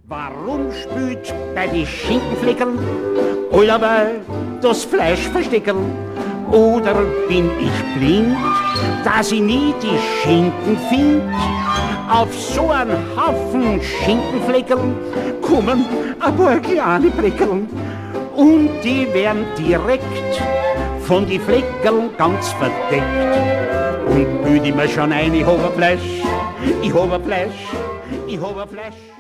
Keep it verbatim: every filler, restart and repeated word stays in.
Warum spült bei die Schinkenfleckerl allerweil das Fleisch versteckerl? Oder bin ich blind, dass ich nie die Schinken find? Auf so einen Haufen Schinkenfleckerl kommen ein paar kleine Breckerl und die werden direkt von die Fleckerl ganz verdeckt. Und büd ich mir schon ein, ich hab ein Fleisch, ich hab ein Fleisch, ich hab ein Fleisch.